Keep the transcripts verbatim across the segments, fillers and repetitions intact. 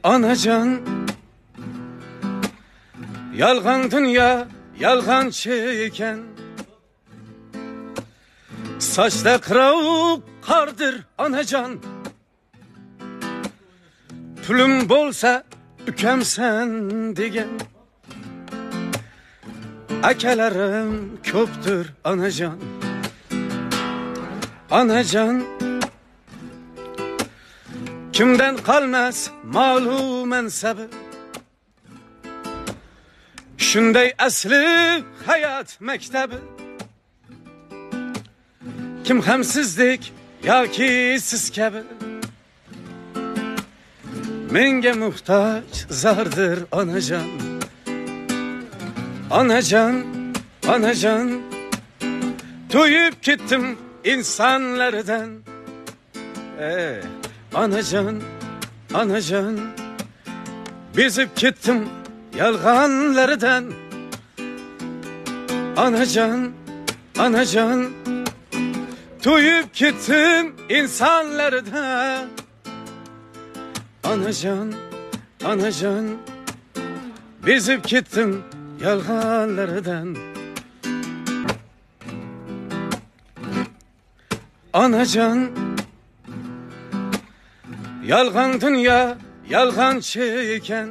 Anacan, yalgan dünya, yalgan çeken, saçta kırav kardır anacan. Pülüm bolsa ükemsen degen, akelerim köptür anacan. Anacan, kimden kalmaz malum mensebi, şunday asli hayat mektebi. Kim hemsizlik ya ki siz kebi, menge muhtaç zardır anacan. Anacan, anacan, tuyup gittim insanlardan. Ee, anacan, anacan, bizip gittim yalganlardan. Anacan, anacan, tuyup gittim insanlardan. Anacan, anacan, bizip gittim yalganlardan. Anacan, yalgan dünya, yalgan çeken,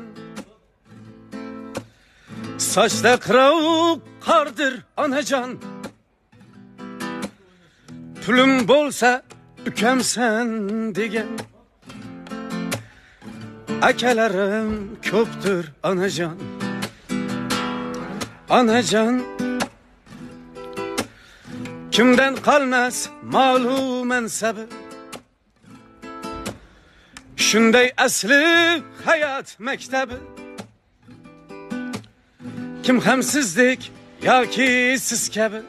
saçta kırav kardır anacan. Pülüm bolsa ükemsen degen, akelerim köptür anacan. Anacan, kimden kalmaz malum mensebi, şunday asli hayat mektebi. Kim hemsizlik ya ki siz kebi,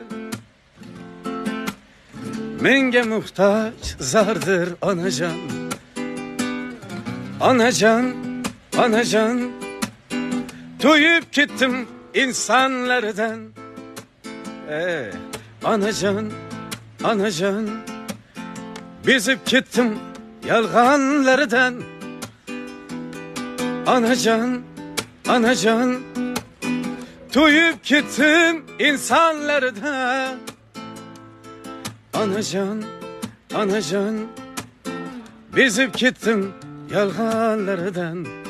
menge muhtaç zardır anacan. Anacan, anacan, tuyup gittim insanlardan. Ee, anacan, anacan, bizip gittim yalganlardan. Anacan, anacan, tuyup gittim insanlardan. Anacan, anacan, bizip gittim yalganlardan.